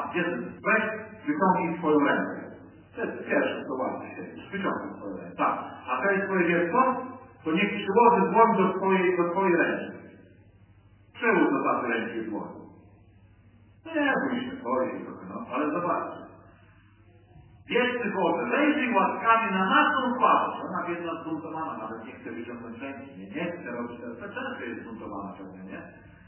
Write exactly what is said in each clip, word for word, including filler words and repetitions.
gdzie weź, wyciągnij swoją rękę. To jest pierwsze, co łatwo się. Wyciągnij swoją rękę. Tak. A to jest twoje dziecko, to niech przyłoży dłoń do twojej, do twojej ręki. Przyłóż do tamtej ręki dłoń. No nie, bój się, boi się trochę, no, ale zobaczcie. Wieczny Boże, wejrzyj łaskawie na naszą słabość. Ona biedna zbuntowana, nawet nie chce wyciągnąć ręki, nie, nie chce robić tego, często jest zbuntowana ciągle, nie?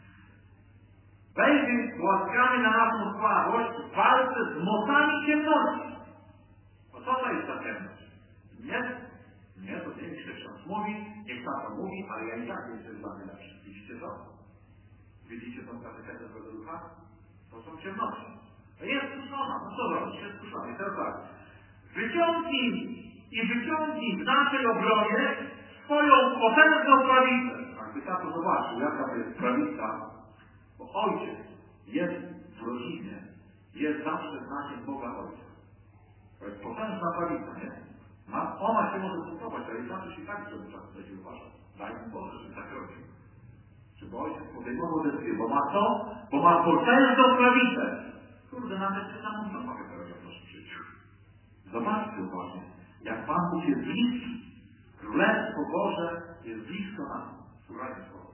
Wejrzyj łaskawie na naszą słabość w walce z mocami ciemności. No co to jest ta ciemność? Nie? Nie, to nie mi się ksiądz mówi, niech tam to mówi, ale ja i tak jestem dla mnie lepszy. Widzicie to? Widzicie tą katechetę Złego Ducha? To są ciemności. To jest skuszona, no co robić? Jest skuszona. I teraz tak. Wyciągnij i wyciągnij w naszej obronie swoją potężną prawicę. Jakby tato zobaczył, jaka to jest prawica, bo ojciec jest w rodzinie, jest zawsze znakiem Boga Ojca. To jest potężna prawica, nie? Ma, ona się może budować, ale zawsze się tak sobie czas będzie uważać. Daj mi Boże, żeby tak robił. Żeby ojciec podejmował decyzję, bo ma co? Bo ma potężną prawicę. Kurde, nawet ty samą co mogę powiedzieć w naszym życiu. Zobaczcie uważnie, jak Pan Bóg jest bliski. Królestwo Boże jest blisko nas. Słuchajcie słowo.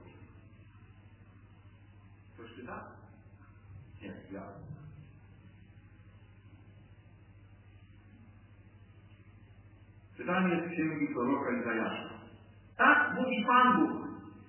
Ktoś czyta? Nie, ja. Czytanie z księgi proroka Izajasza. Tak mówi Pan Bóg.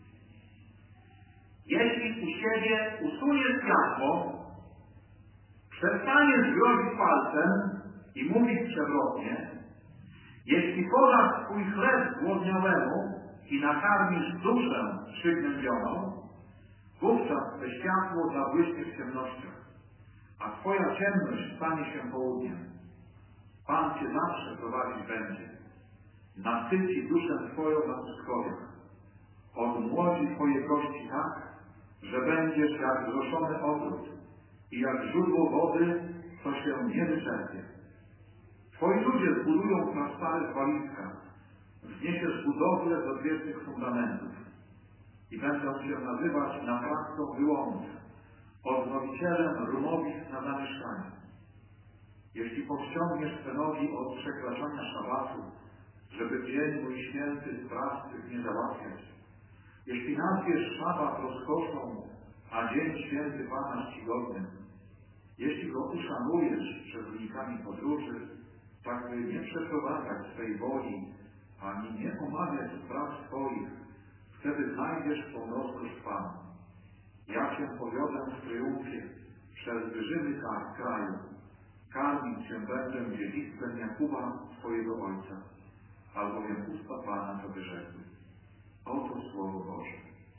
Jeśli u siebie usuniesz światło, przestaniesz grozić palcem i mówić przewrotnie, jeśli podasz swój chleb głodniałemu i nakarmisz duszę przygnębioną, wówczas to światło zabłyśnie w ciemnościach, a twoja ciemność stanie się południem. Pan cię zawsze prowadzić będzie. Nasyci duszę twoją na pustkowiach. Odmłodzi twoje kości tak, że będziesz jak wzroszony ogród i jak źródło wody, co się nie wyczerpie. Twoi ludzie zbudują na stare zwaliska, wzniesiesz budowlę z odwiecznych fundamentów i będą się nazywać naprawcą wyłomów, odnowicielem rumowisk na zamieszkanie. Jeśli powściągniesz te nogi od przekraczania szabatu, żeby dzień mój święty sprawców nie załatwiać, jeśli nazwiesz szabat rozkoszą, a dzień święty Pana czcigodnym, jeśli go uszanujesz przed wynikami podróży, tak by nie przeprowadzać swej woli, ani nie omawiać spraw swoich, wtedy znajdziesz tą rozkosz w Panu. Ja cię powiodę w triumfie przez wyżyny kraju. Karmić cię będę dziedzictwem Jakuba, twojego ojca, albowiem usta Pana to wyrzekły. Oto Słowo Boże.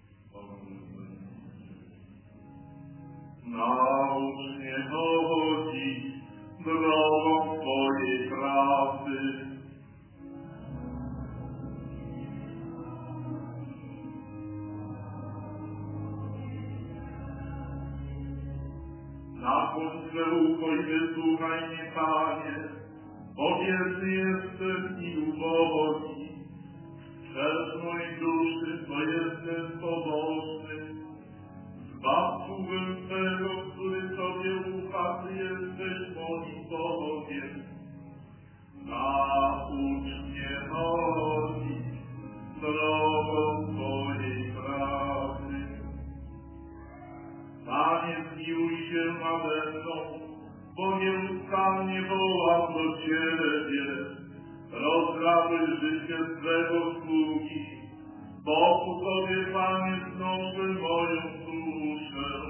Naucz mnie chodzić drogą Twojej pracy. Nakłoń swe ucho i wysłuchaj mnie, Panie, bo wierny jestem i ubogi. Strzeż mojej duszy, bo jestem pobożny. Zbawców tego, który Tobie ufa, Ty jesteś moim Bogiem. Naucz mnie chodzić drogą Twojej pracy. Panie, zmiłuj się nade mną, bo nieustannie wołam do Ciebie. Rozraduj życie swego sługi, bo ku Tobie, Panie, znoszę moją duszę.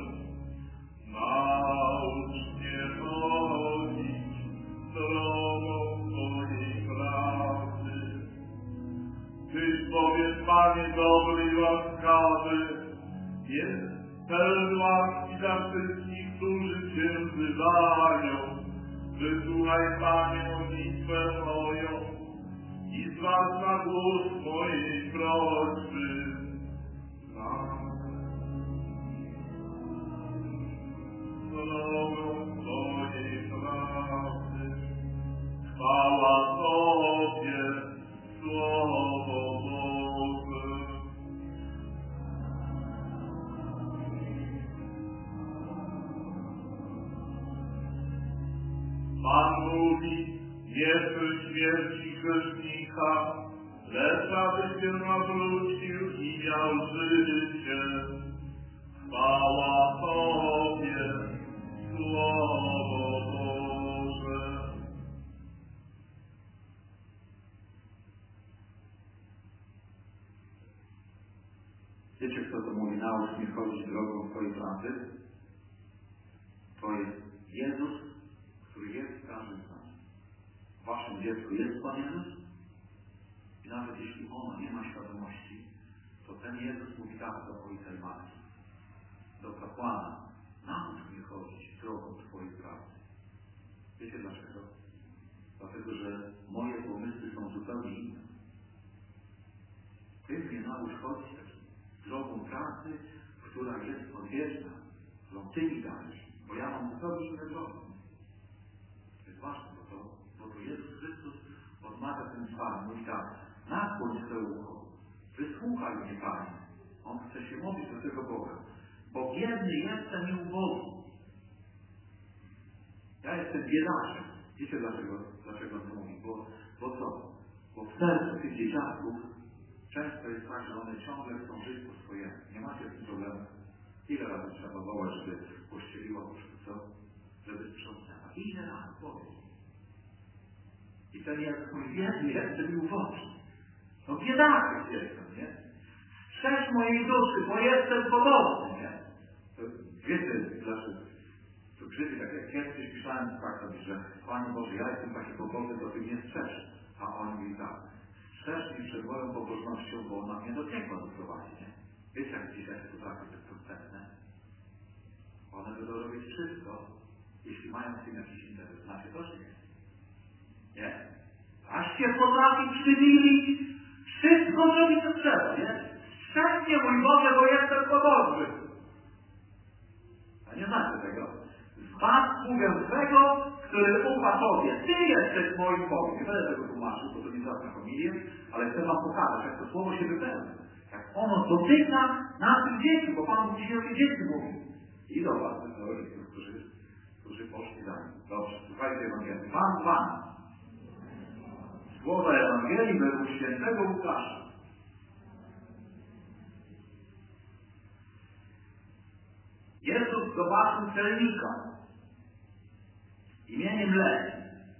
Naucz mnie chodzić drogą Twojej pracy. Tyś bowiem, Panie, dobry i łaskawy, jest pełen łaski dla wszystkich, którzy Cię wzywają. Wysłuchaj, Panie, modlitwę moją i zważ na głos mojej prośby. Drogą Twojej pracy. Chwała Tobie, Słowo Boże. mówi, nie chcę śmierci grzesznika, lecz aby się nawrócił i miał życie. Chwała Tobie, Słowo Boże. Wiecie, kto to mówi, naucz mnie chodzić drogą Twojej pracy? To jest Jezus, który jest w każdym z nas. W waszym dziecku jest Pan Jezus? I nawet jeśli ono nie ma świadomości, to ten Jezus mówi tak do ojca i matki, do kapłana: naucz mnie chodzić drogą Twojej pracy. Wiecie dlaczego? Dlatego, że moje pomysły są zupełnie inne. Ty mnie naucz chodzić takim drogą pracy, która jest odwieczna, którą Ty mi dajesz, bo ja mam zupełnie inne drogi. To jest ważne, bo to, bo to Jezus Chrystus odmawia tym Panu, mówi tak: nakłoń swe ucho, wysłuchaj mnie, Panie. On chce się modlić do tego Boga, bo biedny jestem i ubogi. Ja jestem biedaczem. Wiecie dlaczego? Dlaczego on to mówi? Bo, bo co? Bo w sercu tych dzieciaków często jest tak, że one ciągle chcą żyć po swojemu. Nie macie z tym problemu. Ile razy trzeba wołać, żeby pościeliła łóżko, co? Żeby sprzątnęła. Ile razy powiedz. I ten jak mój biedny jestem i ubogi. No biedaczek jestem, nie? Strzeż mojej duszy, bo jestem podobny, nie? To wiecie, dlaczego? To krzyczy, tak jak kiedyś pisałem tak sobie, że Panie Boże, ja jestem taki pobożny, to Ty mnie strzeż. A on mówi tak: strzeż mi przed moją pobożnością, bo ona mnie do piekła doprowadzi, nie? Wiecie, jak dzisiaj potrafią być podstępne? One będą robić wszystko, jeśli mają w tym jakiś interes. Znacie to, czy nie? Nie? Aż się potrafi przywili wszystko zrobić, co trzeba, nie? Strzeż mnie, mój Boże, bo jestem pobożny. A nie znacie tego? Z was mówię swego, który ufa Tobie. Ty jesteś moim Bogiem. Nie będę tego tłumaczył, bo to nie żadna familia, ale chcę wam pokazać, jak to słowo się wypełnia. Jak ono dotyka naszych dzieci, bo Pan dzisiaj o tych dzieci mówi. I do was, do rodziców, którzy, którzy poszli za nim. Dobrze, słuchajcie Ewangelii. Pan Pan. Słowa Ewangelii według świętego Łukasza. Jezus zobaczył celnika imieniem Lewi,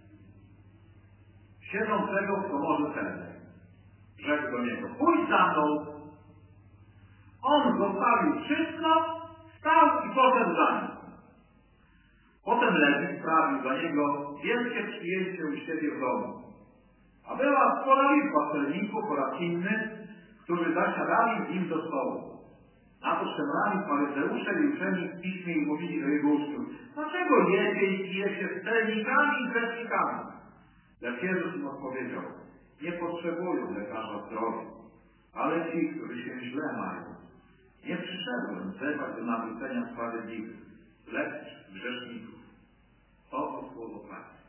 siedzącego w komorze celnej. Rzekł do niego: pójdź za mną. On zostawił wszystko, stał i poszedł za nim. Potem Lewi sprawił dla niego wielkie przyjęcie u siebie w domu. A była spora liczba celników oraz innych, którzy zasiadali z nim do stołu. Na to szemrali faryzeusze i uczeni w piśmie i mówili do jego uczniów: dlaczego jecie i pijecie z celnikami i grzesznikami? Lecz Jezus im odpowiedział: nie potrzebują lekarza zdrowia, ale ci, którzy się źle mają. Nie przyszedłem wzywać do nawrócenia sprawiedliwych, lecz grzeszników. Oto słowo Pańskie.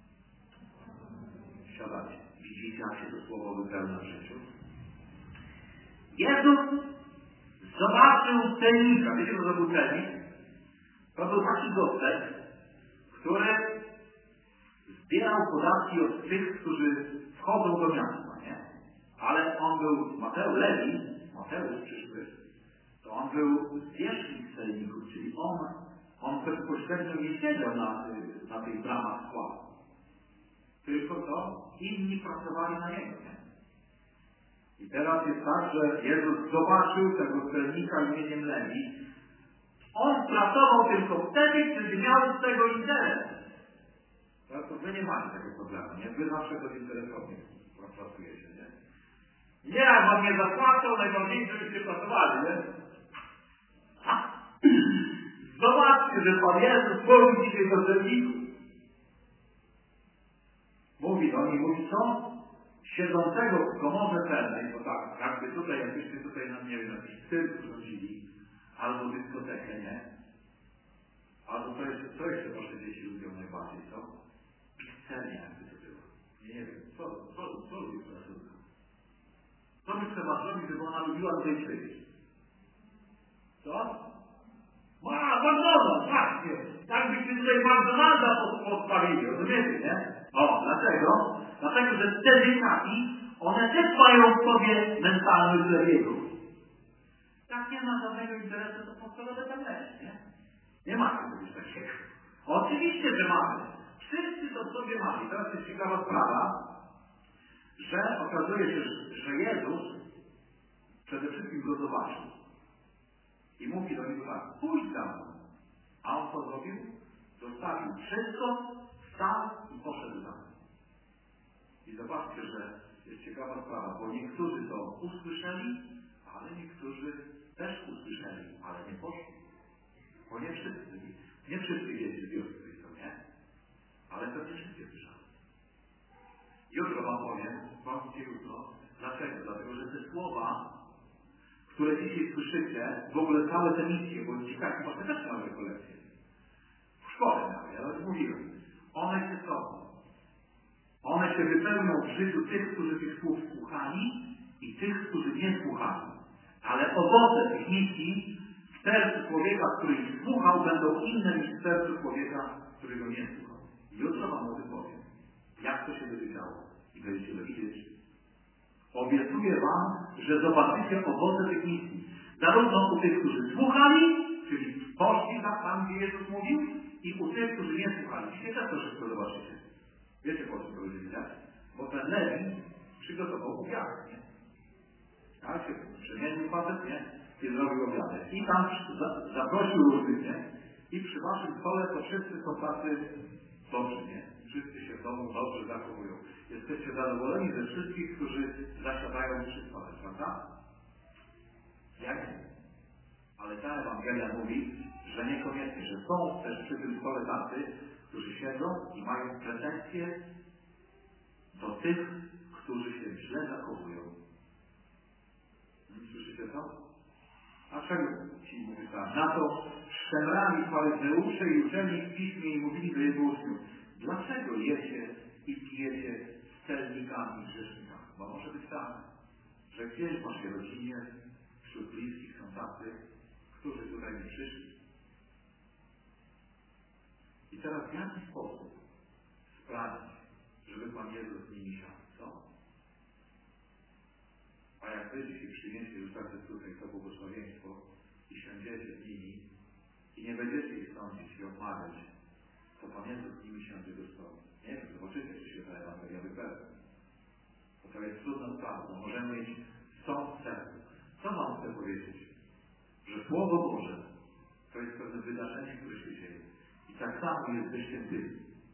Siadacie. Widzicie, jak się to słowo wypełnia w życiu? Jezus zobaczył celnika. Wiecie, co to był celnik? To był taki gościek, który zbierał podatki od tych, którzy wchodzą do miasta, nie? Ale on był, Mateusz Lewi, Mateusz przyszły, to on był zwierzchnik celników, czyli on, on bezpośrednio nie siedział na, na tych bramach składu. Tylko to inni pracowali na niego, nie? I teraz jest tak, że Jezus zobaczył tego celnika imieniem Lewi. On pracował tylko wtedy, kiedy miał z tego interes. Teraz to wy nie macie tego problemu, nie? Wy zawsze bezinteresownie pracujecie, nie? Nie, jak wam nie zapłacą, najważniejsze, żebyście pracowali, nie? A? Zobaczcie, że Pan Jezus mówi dzisiaj do celników. Mówi do nich, mówi co? Siedzącego w komorze celnej, bo tak, jakby tutaj, jakbyście tutaj nam, nie wiem, jakiś cyrk rządzili, albo dyskotekę, nie? Albo to jeszcze, co jeszcze wasze dzieci lubią najbardziej, co? Pizzernia, jakby to było. Nie, nie wiem, co, co, co lubi twoja córka? Co by trzeba zrobić, żeby ona lubiła tutaj przyjść? Co? Ma, McDonald's, właśnie! Tak byśmy tutaj McDonalda podpalili, rozumiecie, nie? O, dlaczego? Dlatego, że te dzieciaki, one też mają w sobie mentalność lewiego. Jak nie ma żadnego interesu, to podstawowe tam leży, nie? Nie ma czegoś takiego. Oczywiście, że mamy. Wszyscy to w sobie mamy. Teraz jest ciekawa sprawa, że okazuje się, że Jezus przede wszystkim go zobaczył. I mówi do niego tak, pójdź za mną. A on co zrobił? Zostawił wszystko, wstał i poszedł za mną. I zobaczcie, że jest ciekawa sprawa, bo niektórzy to usłyszeli, ale niektórzy też usłyszeli, ale nie poszli. Bo nie wszyscy, nie wszyscy wiedzieli z wiosny, nie? Ale pewnie wszyscy słyszeli. Jutro wam powiem, bądźcie jutro. Dlaczego? Dlatego, że te słowa, które dzisiaj słyszycie, w ogóle całe te misje, bo dzieciaki właśnie też miały rekolekcje. W szkole miały, ja już mówiłem. One się są. One się wypełnią w życiu tych, którzy tych słów słuchali i tych, którzy nie słuchali. Ale owoce tych misji w sercu człowieka, który ich słuchał, będą inne niż w sercu człowieka, który go nie słuchał. Jutro wam o tym powiem, jak to się będzie działo i będziecie to widzieć. Obiecuję wam, że zobaczycie owoce tych misji. Zarówno u tych, którzy słuchali, czyli poszli tam, gdzie Jezus mówił, i u tych, którzy nie słuchali. Dzisiaj też to wszystko zobaczycie. Wiecie, po czym to będzie widać? Bo ten Lewi przygotował obiadek, nie? Tak się przemienił facet, nie? I zrobił obiadek. I tam za, zaprosił różnych, nie? I przy waszym stole to wszyscy są tacy dobrzy, nie? Wszyscy się w domu dobrze zachowują. Jesteście zadowoleni ze wszystkich, którzy zasiadają przy stole, prawda? Ja nie. Ale ta Ewangelia mówi, że niekoniecznie, że są też przy tym stole tacy, którzy siedzą i mają pretensje do tych, którzy się źle zachowują. Słyszycie to? A czego ci mówi tak? Na to szemrali faryzeusze i uczeni w piśmie i mówili do jego uczniów: dlaczego jecie i pijecie z celnikami i grzesznikami? Bo może być tak, że gdzieś w waszej rodzinie, wśród bliskich są tacy, którzy tutaj nie przyszli. I teraz w jaki sposób sprawić, żeby Pan Jezus z nimi siadł, co? A jak wy dzisiaj przyjmiecie już także tutaj to błogosławieństwo i siądziecie z nimi i nie będziecie ich sądzić i odmawiać, to Pan Jezus z nimi siądzie do stołu. Nie wiem, zobaczycie, czy się ta Ewangelia wypełni. Bo to jest trudna sprawa, bo możemy mieć sąd w sercu. Co wam chcę powiedzieć? Że Słowo Boże to jest pewne wydarzenie, które się dzieje. I tak samo jest ze świętymi.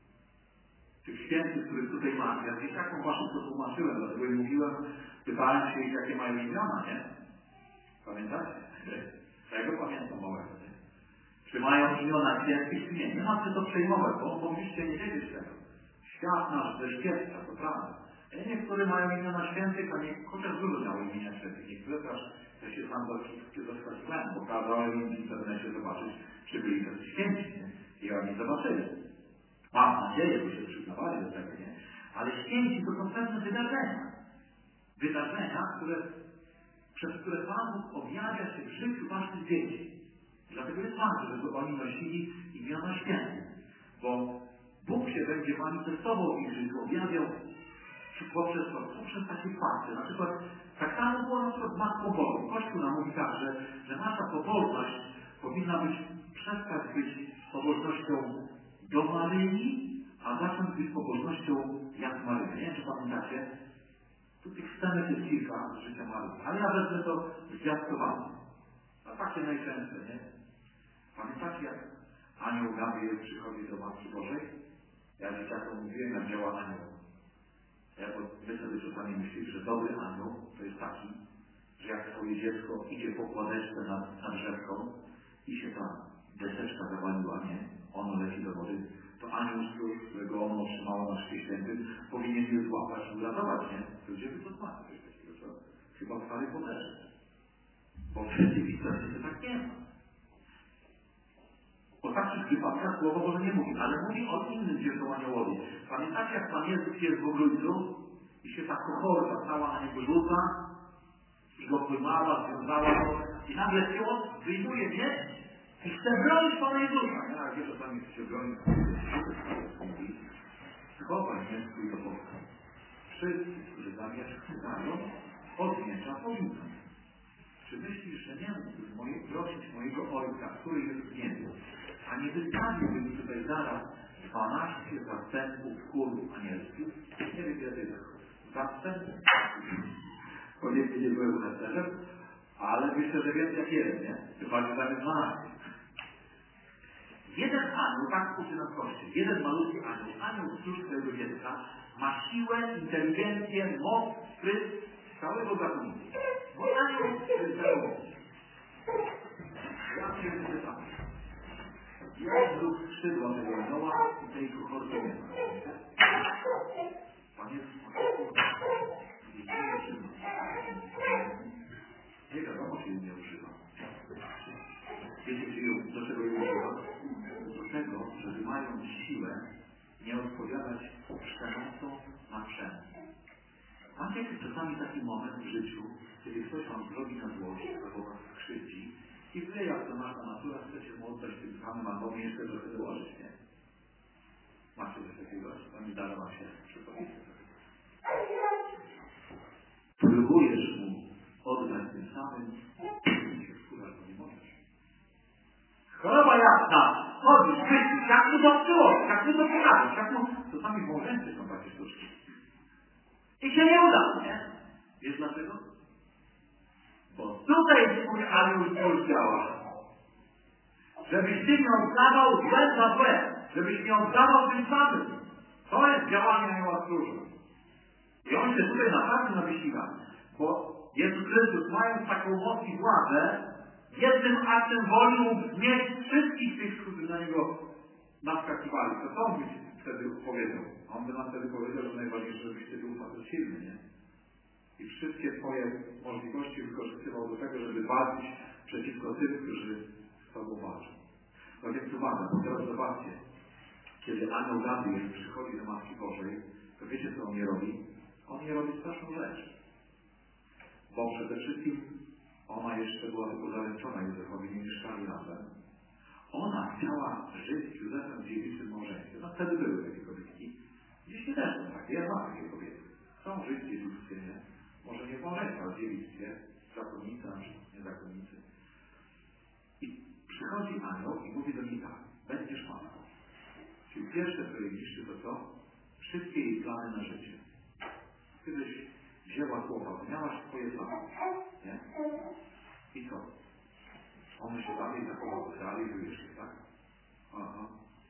Tych świętych, których tutaj mamy. Ja dzieciakom waszym to tłumaczyłem, dlatego im mówiłem, pytałem się ich, jakie mają imiona, nie? Pamiętacie? Tego pamiętam małego, nie? Czy mają imiona świętych, czy nie? Nie ma się to przejmować, bo mogliście nie wiedzieć tego. Świat nasz ze świecka, to prawda. Niektórzy mają imiona świętych, a nie, chociaż dużo miało imienia świętych. Niektóre też, ja się sam doszkoliłem, pokazałem im w internecie zobaczyć, czy byli tacy święci, nie? I oni zobaczyli. Mam nadzieję, że się przyznawali do tego, nie? Ale święci to są pewne wydarzenia. Wydarzenia, które, przez które Pan Bóg objawia się w życiu waszych dzieci. Dlatego jest ważne, żeby oni nosili imiona świętych. Bo Bóg się będzie manifestował w ich życiu, objawiał poprzez, poprzez takie fakty. Na przykład, tak samo było na przykład z Matką Bożą. Kościół nam mówi tak, że, że nasza pobożność powinna być, przestać być pobożnością do Maryi, a zacząć być pobożnością jak Maryi. Nie wiem, czy pamiętacie? Tu tych scenek jest kilka z życia Maryi. Ale ja wezmę to zwiastowanie. A takie najczęstsze, nie? Pamiętacie, jak anioł Gabriel przychodzi do Matki Bożej? Ja dzieciakom mówiłem, jak działa anioł. Ja to my sobie czasami myślimy, że dobry anioł to jest taki, że jak twoje dziecko idzie po kładeczce nad, nad rzeką i się ta deseczka zawaliła, nie? Ono leci do wody, to anioł, z którego ono otrzymało na Chrzcie Świętym, powinien je złapać i uratować, nie? To gdzie by to znaczy coś takiego, co? Chyba w Harry Potterze. Bo w rzeczywistości to tak nie ma. O takich wypadkach Słowo Boże nie mówi, ale mówi o innym, gdzie są aniołowie. Pamiętacie, jak Pan Jezus jest w ogrójcu i się ta kohorta cała na niego rzuca i go pojmała, związała go i nagle się on wyjmuje miecz I chce bronić Pana Jezusa. Ja wiesz, że Pan chce bronić. Schowaj mnie swój do Boga. Wszyscy, którzy zamieszkają, od miecza porzucą. Czy myślisz, że nie mógłbyś moje, prosić mojego Ojca, który jest w niebie, a nie wystawiłby mi tutaj zaraz dwanaście zastępów królów anielskich? Nie wiem, ile tych zastępów. Powiedzmy, nie byłem harcerzem, ale myślę, że więcej jak jeden, nie? Chyba, że tam jest dwanaście. Jeden anioł, tak uczy nas Kościół, jeden malutki anioł, anioł stróż swojego dziecka, ma siłę, inteligencję, moc, spryt całego gatunku. Bo anioł jest gatunku. Ja się pytam. Jest duch skrzydła tego anioła i tej kohorty nie ma. Pan jest nie wiadomo, czy jej nie używa. Wiecie, czy ją, do czego ją używa? Do tego, żeby mając siłę, nie odpowiadać przemocą na przemoc. Macie czasami taki moment w życiu, kiedy ktoś wam zrobi na złość, albo was skrzywdzi i wy, jak to nasza natura, chcecie mu oddać tym samym, albo mnie jeszcze trochę dołożyć, nie? Macie coś takiego? To nie zdarza wam się przypomnieć. Próbujesz mu oddać tym samym, i się wkurzasz, bo nie możesz. Choroba jasna! Chodzisz, myślisz, jak mu to przyłożyć, jak mu to pokazać, jak mu... To sami w małżeństwie są takie sztuczki. I się nie uda, nie? Wiesz dlaczego? Bo tutaj twój anioł już działa. Żebyś ty nie oddawał złe za złe. Żebyś nie oddawał tym samym. To jest działanie anioła stróża. I on się tutaj naprawdę nawysiła. Bo Jezus Chrystus, mając taką moc i władzę, jednym aktem woli mógł zmieść wszystkich tych, którzy na niego naskakiwali. To co on by wtedy powiedział? On by nam wtedy powiedział, że najważniejsze, żebyś ty był facet silny, nie? I wszystkie twoje możliwości wykorzystywał do tego, żeby walczyć przeciwko tym, którzy z tobą walczą. No więc uwaga, bo teraz zobaczcie, kiedy anioł Gabriel przychodzi do Matki Bożej, to wiecie, co on nie robi? On nie robi straszną rzecz. Bo przede wszystkim ona jeszcze była tylko zaręczona Józefowi, nie mieszkali razem. Ona chciała żyć z Józefem w dziewiczym małżeństwie. No wtedy były takie kobietki. Dzisiaj też są takie, ja mam takie kobiety. Chcą żyć w dziewictwie, nie? Może nie w małżeństwie, ale w dziewictwie. Zakonnicy, na przykład, nie zakonnicy. I przychodzi anioł i mówi do niej tak, będziesz matką. Czyli pierwsze, co jej niszczy, to co? Wszystkie jej plany na życie. Kiedyś wzięła słowa, bo miałaś twoje plany. Nie? I co? One się dalej zachowały, realizujesz je, tak? Aha.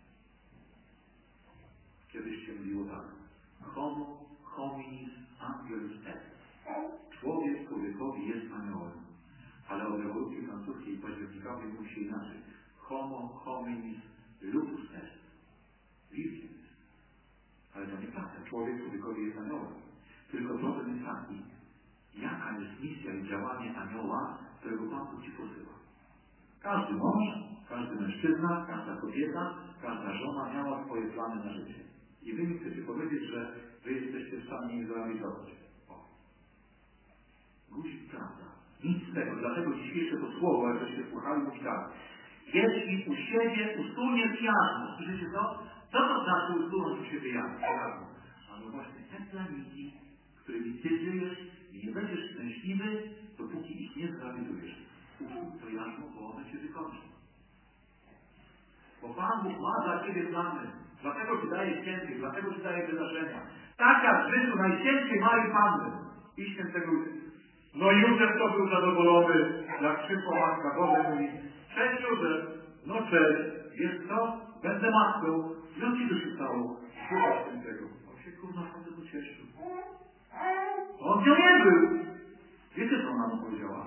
Kiedyś się mówiło tak. Homo hominis angelus est. Człowiek człowiekowi jest aniołem. Ale od rewolucji francuskiej październikowej mówi się inaczej. Homo hominis lupus est. Wilkiem jest. Ale to nieprawda. Człowiek człowiekowi jest aniołem. Tylko problem jest taki. Jaka jest misja i działanie anioła, którego Pan Bóg ci posyła? Każdy mąż, każdy mężczyzna, każda kobieta, każda żona miała swoje plany na życie. I wy mi chcecie powiedzieć, że wy jesteście w stanie ich zrealizować. O. Guzik, prawda. Nic z tego. Dlatego dzisiejsze to słowo, jak żeście słuchali, mówi tak. Jeśli u siebie usuniesz jarzmo. Słyszycie to? Co to znaczy usunąć u siebie jarzmo? A no właśnie te planiki, którymi ty żyjesz i nie będziesz szczęśliwy, dopóki ich nie zrealizujesz. Usuń to jarzmo, bo one się wykończą. Bo Pan Bóg ma dla ciebie plany. Dlatego ci daje święty, dlatego ci daje wydarzenia. Tak jak w życiu najświętszej Maryi Panny. I świętego Józefa. No Józef to był zadowolony, jak szybko Matka Boża mówi, cześć Józef, no cześć, wiesz co, będę matką. No ci to się stało? Ducha Świętego. On się kurwa wtedy ucieszył. On nią nie był. Wiecie, co ona mu powiedziała?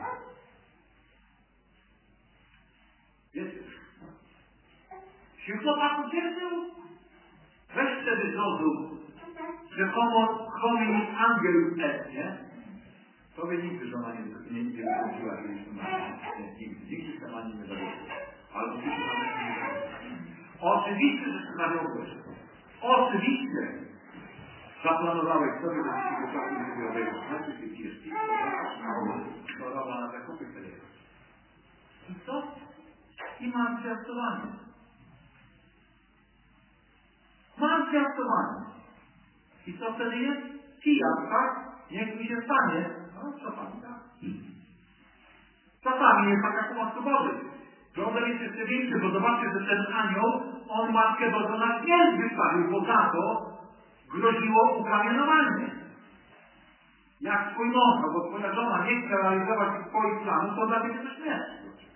Wiecie? Się chłopak ucieszył? Weź wtedy zrozum, że homo hominis angelus est, nie? Tobie nigdy żona nie wychodziła, kiedyś nie, nigdy. Nigdy się ani nie zawiodła. Albo ty się nawet nie zawiodła. Oczywiście, że się zawiodłeś. Oczywiście. Zaplanowałeś sobie, że ci się czasem nie wywiodłeś. Znaczy się pijesz piwo, choroba na zakupy wtedy. I co? i mam zwiastowanie. Mam zwiastowanie. I co wtedy jest? Pijak, tak? Niech mi się stanie. No, czasami tak. Czasami jest tak jak u Matki Bożej. Problem jest jeszcze większy, bo zobaczcie, że ten anioł, on Matkę Bożą na śmierć wystawił, bo za to groziło ukamienowanie. Jak twój mąż, albo twoja żona nie chce realizować twoich planów, to dla ciebie to śmierć.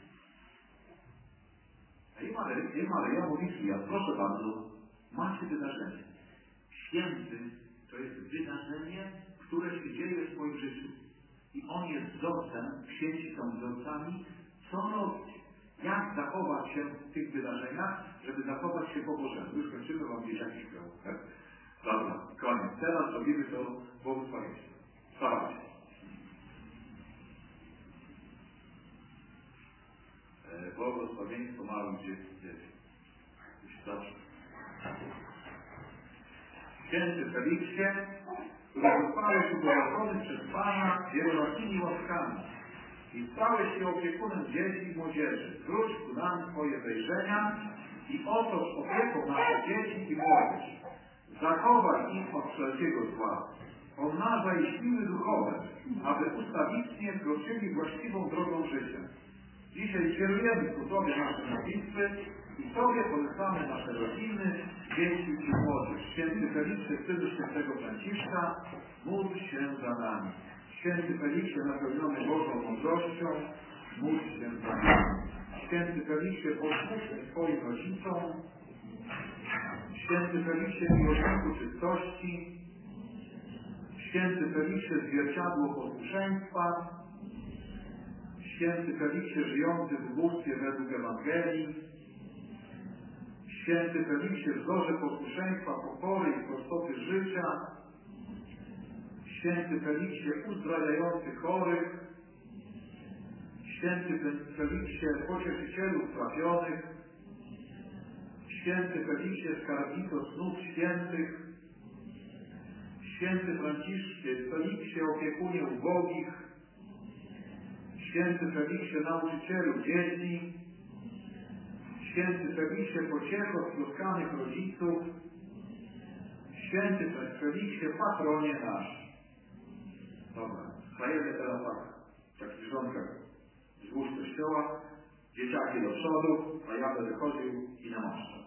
Ej Maryja, ej Maryja, mówi Fija, proszę bardzo, macie wydarzenie. Święty to jest wydarzenie, które się dzieje w swoim życiu. I on jest wzorcem, święci są wzorcami, co robić, jak zachować się w tych wydarzeniach, żeby zachować się po Bożemu. Już kończymy, wam dzieciaki śpią. Tak? Dobra, koniec. Teraz robimy to błogosławieństwo. Wstawajcie. E, błogosławieństwo małym dzieciom. Już zawsze. Święty Feliksie, który zostałeś ubogacony przez Pana wielorakimi łaskami i stałeś się opiekunem dzieci i młodzieży. Zwróć ku nam swoje wejrzenia i otocz opieką nasze dzieci i młodzież. Zachowaj ich od wszelkiego zła. Pomnażaj siły duchowe, aby ustawicznie kroczyli właściwą drogą życia. Dzisiaj kierujemy ku Tobie nasze modlitwy i Tobie polecamy nasze rodziny, dzieci i młodzież. Święty Feliksie, synu świętego Franciszka, módl się za nami. Święty Feliksie, napełniony Bożą mądrością, módl się za nami. Święty Feliksie, posłuszny swoim rodzicom. Święty Feliksie, miłośniku czystości. Święty Feliksie, zwierciadło posłuszeństwa. Święty Feliksie, żyjący w ubóstwie według Ewangelii. Święty Feliksie, wzorze posłuszeństwa, pokory i prostoty życia. Święty Feliksie, uzdrawiający chorych. Święty Feliksie, pocieszycielu strapionych. Święty Feliksie, skarbnico snów świętych. Święty Franciszkie, Feliksie, opiekunie ubogich. Święty Feliksie, nauczycielu dzieci. Święty Feliksie, pociecho stroskanych rodziców. Święty Feliksie, patronie nasz. Dobra, stajemy teraz tak, w takich rządkach wzdłuż kościoła, dzieciaki do przodu, a ja będę chodził i namaszczał.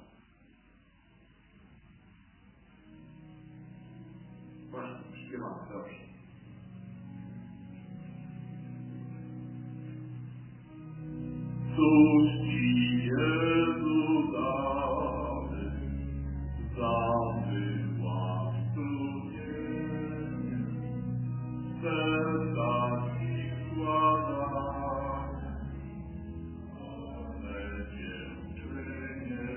Właśnie, śpiewamy, dobrze. Cóż Ci Jezu damy za wyład strumienie, serca Ci składamy, ale dziękczynienie,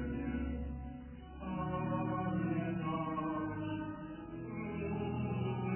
Panie nasz,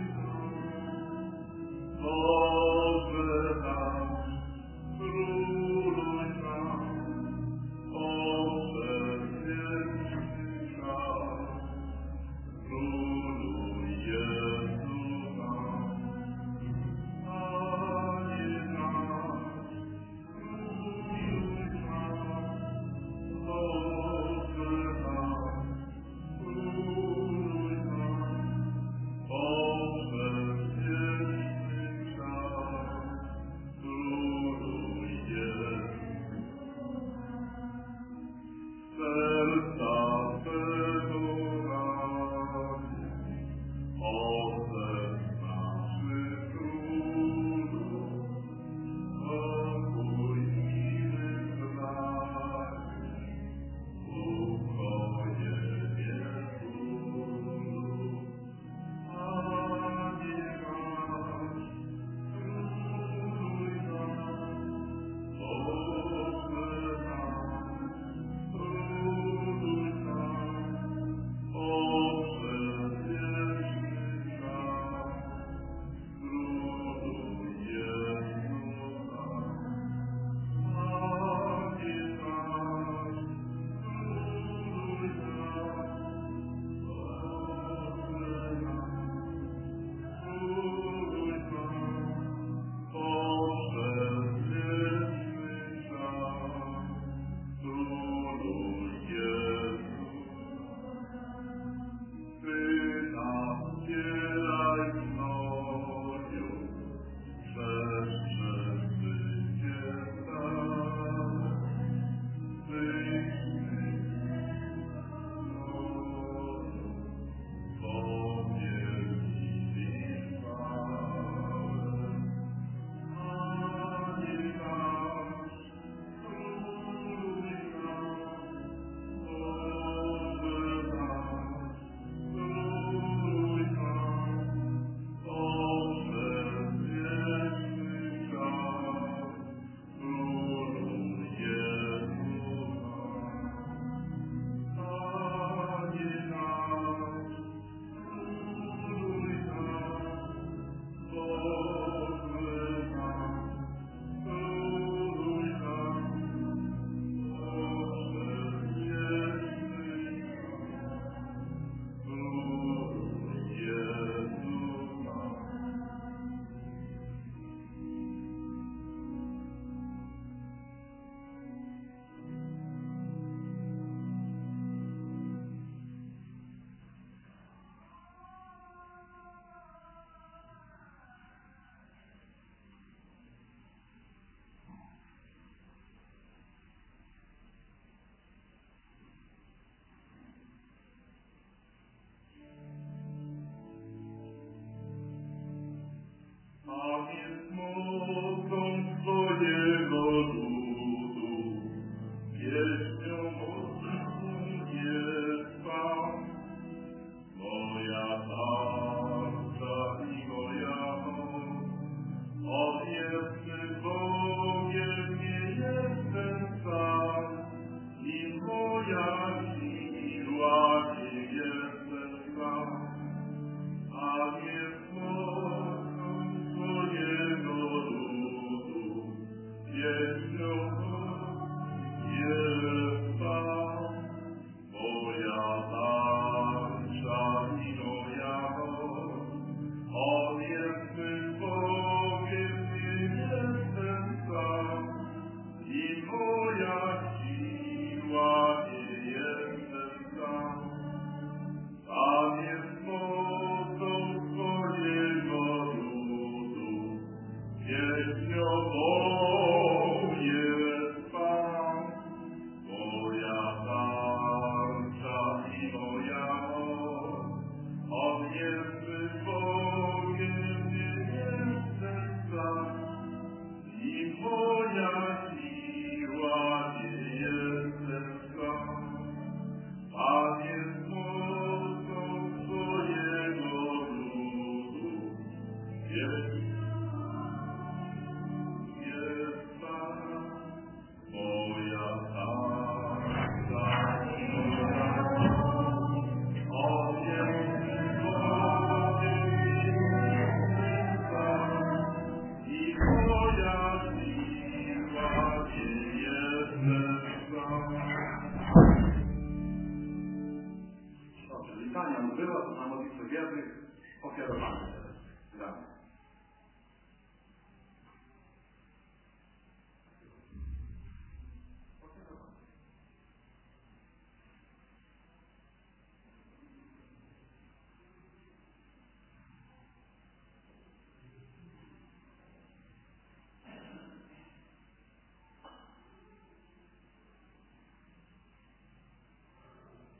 osób na modlitwę wiernych ofiarowane teraz dla mnie.